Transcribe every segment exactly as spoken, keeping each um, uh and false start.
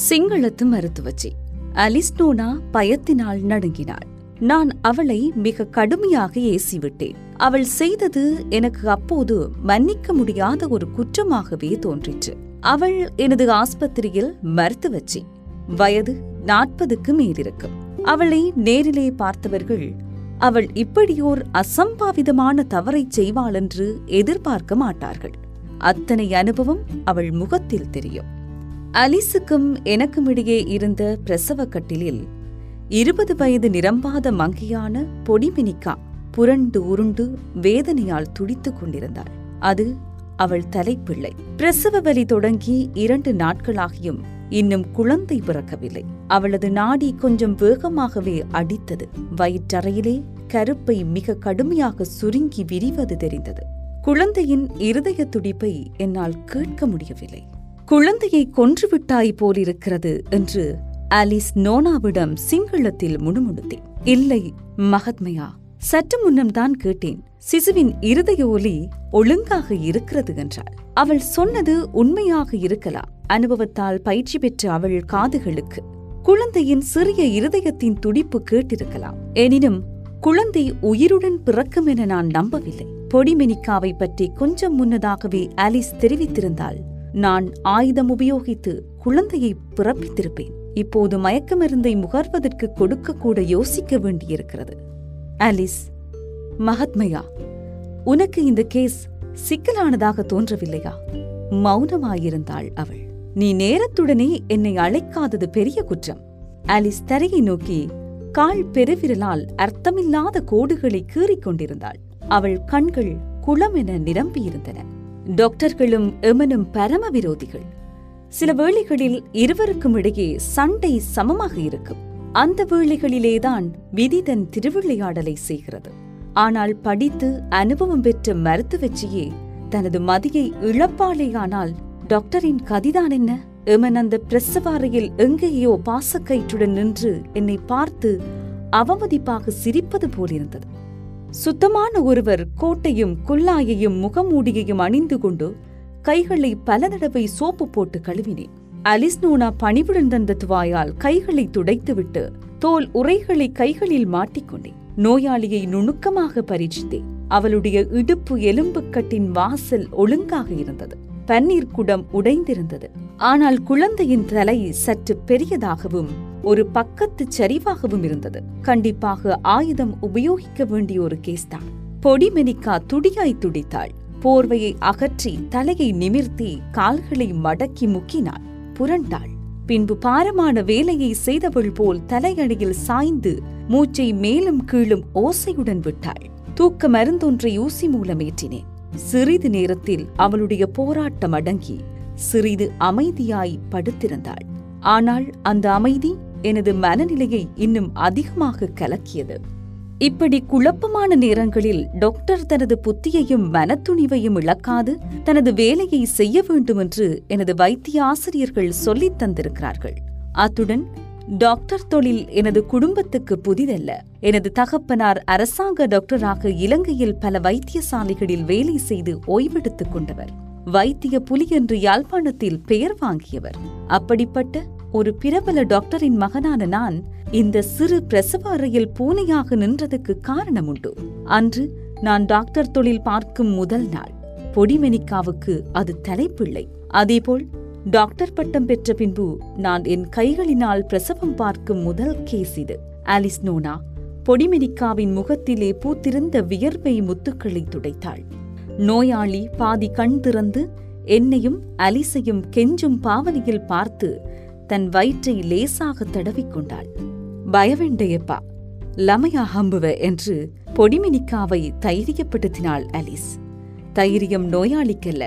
சிங்களத்து மருத்துவச்சி அலிஸ் நோனா பயத்தினால் நடுங்கினாள். நான் அவளை மிக கடுமையாக ஏசிவிட்டேன். அவள் செய்தது எனக்கு அப்போது மன்னிக்க முடியாத ஒரு குற்றமாகவே தோன்றிற்று. அவள் எனது ஆஸ்பத்திரியில் மருத்துவச்சி. வயது நாற்பதுக்கு மேலிருக்கும். அவளை நேரிலே பார்த்தவர்கள் அவள் இப்படியோர் அசம்பாவிதமான தவறை செய்வாள் என்று எதிர்பார்க்க மாட்டார்கள். அத்தனை அனுபவம் அவள் முகத்தில் தெரியும். அலிஸுக்கும் எனக்கும் இடையே இருந்த பிரசவ கட்டிலில் இருபது வயது நிரம்பாத மங்கையான பொடிமினிகா புரண்டு உருண்டு வேதனையால் துடித்துக் கொண்டிருந்தாள். அது அவள் தலைப்பிள்ளை. பிரசவ வலி தொடங்கி இரண்டு நாட்களாகியும் இன்னும் குழந்தை பிறக்கவில்லை. அவளது நாடி கொஞ்சம் வேகமாகவே அடித்தது. வயிற்றறையிலே கருப்பை மிக கடுமையாக சுருங்கி விரிவது தெரிந்தது. குழந்தையின் இருதய துடிப்பை என்னால் கேட்க முடியவில்லை. குழந்தையை கொன்றுவிட்டாய் போலிருக்கிறது என்று அலிஸ் நோனாவிடம் சிங்களத்தில் முணுமுணுத்தேன். இல்லை மகாத்மையா, சற்று முன்னம் தான் கேட்டேன். சிசுவின் இருதய ஒலி ஒழுங்காக இருக்கிறது என்றாள். அவள் சொன்னது உண்மையாக இருக்கலாம். அனுபவத்தால் பயிற்சி பெற்ற அவள் காதுகளுக்கு குழந்தையின் சிறிய இருதயத்தின் துடிப்பு கேட்டிருக்கலாம். எனினும் குழந்தை உயிருடன் பிறக்கும் என நான் நம்பவில்லை. பொடிமெனிக்காவை பற்றி கொஞ்சம் முன்னதாகவே அலிஸ் தெரிவித்திருந்தாள். நான் ஆயுதம் உபயோகித்து குழந்தையை பிறப்பித்திருப்பேன். இப்போது மயக்க மருந்தை முகர்வதற்கு கொடுக்க கூட யோசிக்க வேண்டியிருக்கிறது. அலிஸ், மகாத்மையா, உனக்கு இந்த கேஸ் சிக்கலானதாக தோன்றவில்லையா? மௌனமாயிருந்தாள் அவள். நீ நேரத்துடனே என்னை அழைக்காதது பெரிய குற்றம். அலிஸ் தரையை நோக்கி கால் பெருவிரலால் அர்த்தமில்லாத கோடுகளை கீறிக்கொண்டிருந்தாள். அவள் கண்கள் குளமென நிரம்பியிருந்தன. டாக்டர்களும் எமனும் பரம விரோதிகள். சில வேளைகளில் இருவருக்கும் இடையே சண்டை சமமாக இருக்கும். அந்த வேளைகளிலேதான் விதி தன் திருவிளையாடலை செய்கிறது. ஆனால் படித்து அனுபவம் பெற்ற மருத்துவச்சியே தனது மதியை இழப்பாளேயானால் டாக்டரின் கதிதான் என்ன? எமன் அந்த பிரசவாரையில் எங்கேயோ பாசக்கயிற்றுடன் நின்று என்னை பார்த்து அவமதிப்பாக சிரிப்பது போலிருந்தது. சுத்தமான ஒருவர் கோட்டையும் குல்லாயையும் முகமூடியையும் அணிந்து கொண்டு கைகளை பல தடவை சோப்பு போட்டு கழுவினேன். அலிஸ் நோனா பணிவுடன் தந்த துவாயால் கைகளை துடைத்துவிட்டு தோல் உறைகளை கைகளில் மாட்டிக்கொண்டேன். நோயாளியை நுணுக்கமாக பரீட்சித்தேன். அவளுடைய இடுப்பு எலும்புக்கட்டின் வாசல் ஒழுங்காக இருந்தது. பன்னீர் குடம் உடைந்திருந்தது. ஆனால் குழந்தையின் தலை சற்று பெரியதாகவும் ஒரு பக்கத்து சரிவாகவும் இருந்தது. கண்டிப்பாக ஆயுதம் உபயோகிக்க வேண்டிய ஒரு கேஸ்தான். பொடிமெனிக்கா துடியாய் துடித்தாள். போர்வையை அகற்றி தலையை நிமிர்த்தி கால்களை மடக்கி முக்கினாள். புரண்டாள். பின்பு பாரமான வேலையை செய்தவள் போல் தலையடியில் சாய்ந்து மூச்சை மேலும் கீழும் ஓசையுடன் விட்டாள். தூக்க மருந்தொன்றை ஊசி மூலம் ஏற்றினேன். சிறிது நேரத்தில் அவளுடைய போராட்டம் அடங்கி சிறிது அமைதியாய் படுத்திருந்தாள். ஆனால் அந்த அமைதி எனது மனநிலையை இன்னும் அதிகமாக கலக்கியது. இப்படி குழப்பமான நேரங்களில் டாக்டர் தனது புத்தியையும் மனத்துணிவையும் இழக்காது தனது வேலையை செய்ய வேண்டும் என்று எனது வைத்திய ஆசிரியர்கள் சொல்லித் தந்திருக்கிறார்கள். அத்துடன் டாக்டர் தொழில் எனது குடும்பத்துக்கு புதிதல்ல. எனது தகப்பனார் அரசாங்க டாக்டராக இலங்கையில் பல வைத்தியசாலைகளில் வேலை செய்து ஓய்வெடுத்துக் கொண்டவர். வைத்திய புலி என்று யாழ்ப்பாணத்தில் பெயர் வாங்கியவர். அப்படிப்பட்ட ஒரு பிரபல டாக்டரின் மகனான நான் இந்த சிறு பிரசவ அறையில் பூனையாக நின்றதுக்கு காரணம் உண்டு. அன்று நான் டாக்டர் தொழில் பார்க்கும் முதல் நாள். பொடிமெனிக்காவுக்கு அது தலைப்பிள்ளை. அதேபோல் டாக்டர் பட்டம் பெற்ற பின்பு நான் என் கைகளினால் பிரசவம் பார்க்கும் முதல் கேஸ் இது. அலிஸ் நோனா பொடிமெனிக்காவின் முகத்திலே பூத்திருந்த வியர்வை முத்துக்களை துடைத்தாள். நோயாளி பாதி கண் திறந்து என்னையும் அலிசையும் கெஞ்சும் பாவனையில் பார்த்து தன் வயிற்றை லேசாக தடவிக்கொண்டாள். பயவேண்டையப்பா, லமையா ஹம்புவ என்று பொடிமெனிக்காவை தைரியப்படுத்தினாள் அலிஸ். தைரியம் நோயாளிக்கல்ல,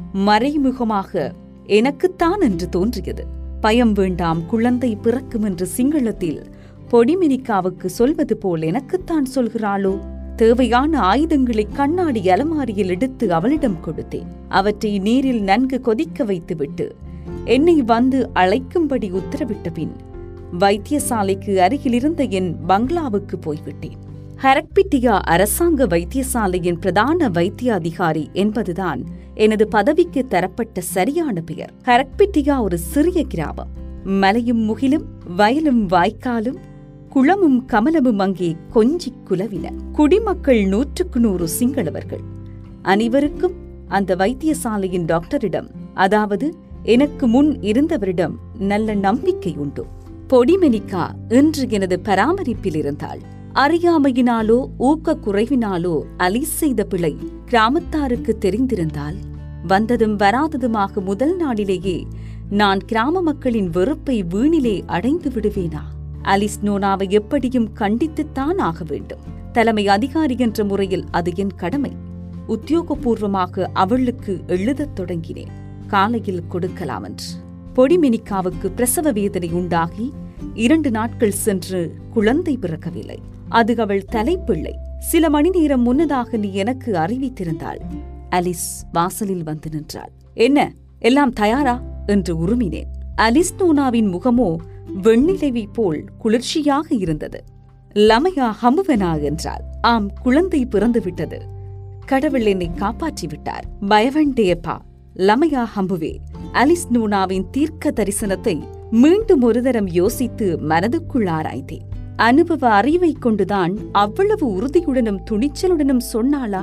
மறைமுகமாக எனக்குத்தான் என்று தோன்றியது. பயம் வேண்டாம், குழந்தை பிறக்கும் என்று சிங்களத்தில் பொடிமெனிக்காவுக்கு சொல்வது போல் எனக்குத்தான் சொல்கிறாளோ? தேவையான ஆயுதங்களை கண்ணாடி அலமாரியில் எடுத்து அவளிடம் கொடுத்தேன். அவற்றை நீரில் நன்கு கொதிக்க வைத்துவிட்டு என்னை வந்து அழைக்கும்படி உத்தரவிட்ட பின் வைத்தியசாலைக்கு அருகிலிருந்த என் பங்களாவுக்கு போய்விட்டேன். ஹரக்பிட்டியா அரசாங்க வைத்தியசாலையின் பிரதான வைத்திய அதிகாரி என்பதுதான் எனது பதவிக்கு தரப்பட்ட சரியான பெயர். ஹரக்பிட்டியா ஒரு சிறிய கிராமம். மலையும் முகிலும் வயலும் வாய்க்காலும் குளமும் கமலமும் அங்கே கொஞ்சிக் குலவின. குடிமக்கள் நூற்றுக்கு நூறு சிங்களவர்கள். அனைவருக்கும் அந்த வைத்தியசாலையின் டாக்டரிடம், அதாவது எனக்கு முன் இருந்தவரிடம் நல்ல நம்பிக்கை உண்டு. பொடிமெனிக்கா இன்று எனது பராமரிப்பில் இருந்தாள். அறியாமையினாலோ ஊக்க குறைவினாலோ அலிஸ் செய்த பிழை கிராமத்தாருக்கு தெரிந்திருந்தால், வந்ததும் வராததுமாக முதல் நாளிலேயே நான் கிராம மக்களின் வெறுப்பை வீணிலே அடைந்து விடுவேனா? அலிஸ் நோனாவை எப்படியும் கண்டித்துத்தான் ஆக வேண்டும். தலைமை அதிகாரி என்ற முறையில் அது என் கடமை. உத்தியோகபூர்வமாக அவளுக்கு எழுதத் தொடங்கினேன். காலையில் கொடுக்கலாம் என்று. பொடிமெனிக்காவுக்கு பிரசவ வேதனை உண்டாகி இரண்டு நாட்கள் சென்று குழந்தை பிறக்கவில்லை. அது அவள் தலைப்பிள்ளை. சில மணி நேரம் முன்னதாக நீ எனக்கு அறிவித்திருந்தாள். அலிஸ் வாசலில் வந்து நின்றாள். என்ன, எல்லாம் தயாரா என்று உருமினேன். அலிஸ் நோனாவின் முகமோ வெண்ணிலவை போல் குளிர்ச்சியாக இருந்தது. லமையா ஹமுவனா என்றாள். ஆம், குழந்தை பிறந்துவிட்டது. கடவுள் என்னை காப்பாற்றிவிட்டார். பயவண்டேப்பா லமையா ஹம்புவே. அலிஸ் நோனாவின் தீர்க்க தரிசனத்தை மீண்டும் ஒரு தரம் யோசித்து மனதுக்குள் ஆராய்ந்தேன். அனுபவ அறிவை கொண்டுதான் அவ்வளவு உறுதியுடனும் துணிச்சலுடனும் சொன்னாளா?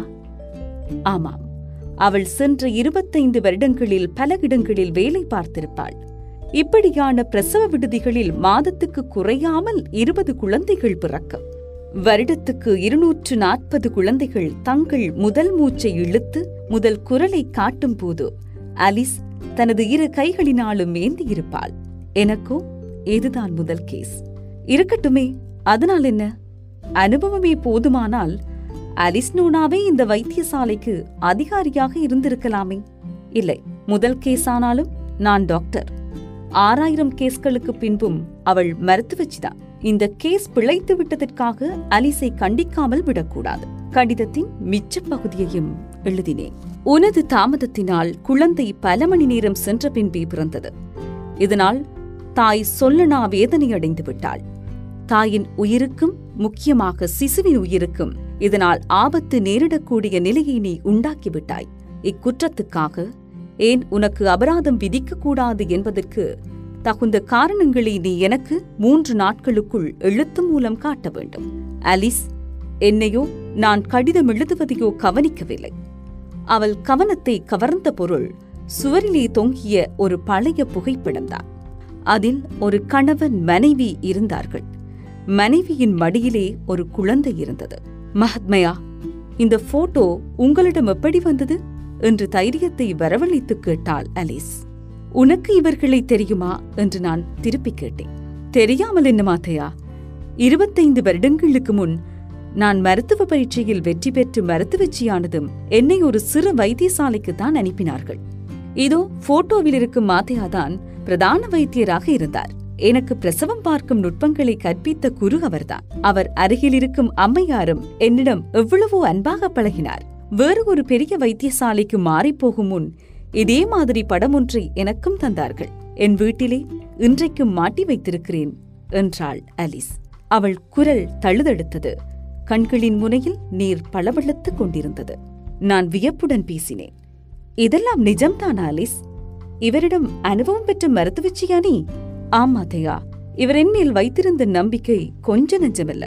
ஆமாம், அவள் சென்ற இருபத்தைந்து வருடங்களில் பல இடங்களில் வேலை பார்த்திருப்பாள். இப்படியான பிரசவ விடுதிகளில் மாதத்துக்கு குறையாமல் இருபது குழந்தைகள் பிறக்கும். வருடத்துக்கு இருநூற்று நாற்பது குழந்தைகள் தங்கள் முதல் மூச்சை இழுத்து முதல் குரலை காட்டும் போது அலிஸ் தனது இரு கைகளினாலும் ஏந்தியிருப்பாள். எனக்கோ இதுதான் முதல் கேஸ். இருக்கட்டுமே, அதனால் என்ன? அனுபவமே போதுமானால் அலிஸ் நோனாவே இந்த வைத்தியசாலைக்கு அதிகாரியாக இருந்திருக்கலாமே. இல்லை, முதல் கேஸானாலும் நான் டாக்டர். ஆறாயிரம் கேஸ்களுக்கு பின்பும் அவள் மருத்துவச்சிதான். இந்த கேஸ் பிழைத்து விட்டதற்காக அலிஸை கண்டிக்காமல் விடக்கூடாது. கடிதத்தின் மிச்ச பகுதியையும் எழுதினேன். உனது தாமதத்தினால் குழந்தை பல மணி நேரம் சென்ற பின்பே பிறந்தது. இதனால் தாய் சொல்லனா வேதனை அடைந்து விட்டாள். தாயின் உயிருக்கும் முக்கியமாக சிசுவின் உயிருக்கும் இதனால் ஆபத்து நேரிடக்கூடிய நிலையை நீ உண்டாக்கிவிட்டாய். இக்குற்றத்துக்காக ஏன் உனக்கு அபராதம் விதிக்கக்கூடாது என்பதற்கு தகுந்த காரணங்களை நீ எனக்கு மூன்று நாட்களுக்குள் எழுத்து மூலம் காட்ட வேண்டும். அலிஸ் என்னையோ நான் கடிதம் எழுதுவதையோ கவனிக்கவில்லை. அவள் கவனத்தை கவர்ந்த பொருள் சுவரிலே தொங்கிய ஒரு பழைய புகைப்படம்தான். அதில் ஒரு கணவன் மனைவி இருந்தார்கள். மனைவியின் மடியிலே ஒரு குழந்தை இருந்தது. மஹத்மயா, இந்த போட்டோ உங்களிடம் எப்படி வந்தது என்று தைரியத்தை வரவழைத்து கேட்டாள் அலிஸ். உனக்கு இவர்களை தெரியுமா என்று நான் திருப்பி கேட்டேன். தெரியாமல் என்ன மாத்தையா? இருபத்தைந்து வருடங்களுக்கு முன் நான் மருத்துவ பரீட்சையில் வெற்றி பெற்று மருத்துவச்சியானதும் என்னை ஒரு சிறு வைத்தியசாலைக்கு தான் அனுப்பினார்கள். இதோ போட்டோவில் இருக்கும் மாத்தையாதான் பிரதான வைத்தியராக இருந்தார். எனக்கு பிரசவம் பார்க்கும் நுட்பங்களை கற்பித்த குரு அவர்தான். அவர் அருகில் இருக்கும் அம்மையாரும் என்னிடம் எவ்வளவோ அன்பாக பழகினார். வேறு ஒரு பெரிய வைத்தியசாலைக்கு மாறிப்போகும் முன் இதே மாதிரி படம் ஒன்றை எனக்கும் தந்தார்கள். என் வீட்டிலே இன்றைக்கும் மாட்டி வைத்திருக்கிறேன் என்றாள் அலிஸ். அவள் குரல் தழுதெடுத்தது. கண்களின் முனையில் நீர் பளபளத்துக் கொண்டிருந்தது. நான் வியப்புடன் பேசினேன். இதெல்லாம் நிஜம்தான் அலிஸ்? இவரிடம் அனுபவம் பெற்ற மருத்துவச்சியா நீ? ஆமாதையா, இவர் என் மேல் வைத்திருந்த நம்பிக்கை கொஞ்ச நெஞ்சமல்ல.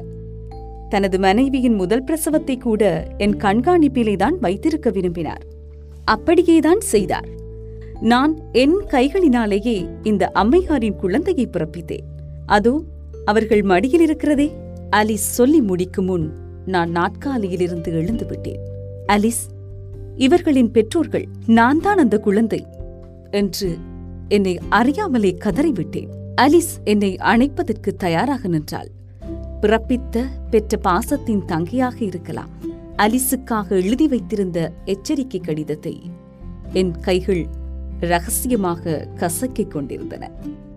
தனது மனைவியின் முதல் பிரசவத்தை கூட என் கண்காணிப்பிலேதான் வைத்திருக்க விரும்பினார். அப்படியேதான் செய்தார். நான் என் கைகளினாலேயே இந்த அம்மையாரின் குழந்தையை பிறப்பித்தேன். அதோ அவர்கள் மடியில் இருக்கிறதே. அலிஸ் சொல்லி முடிக்கும் முன் நான் நாற்காலியிலிருந்து எழுந்து விட்டேன். அலிஸ், இவர்களின் பெற்றோர்கள், நான் தான் அந்த குழந்தை என்று என்னை அறியாமலே கதறிவிட்டேன். அலிஸ் என்னை அணைப்பதற்கு தயாராக நின்றாள். பிறப்பித்த பெற்ற பாசத்தின் தங்கையாக இருக்கலாம். அலிஸுக்காக எழுதி வைத்திருந்த எச்சரிக்கை கடிதத்தை என் கைகள் ரகசியமாக கசக்கிக் கொண்டிருந்தன.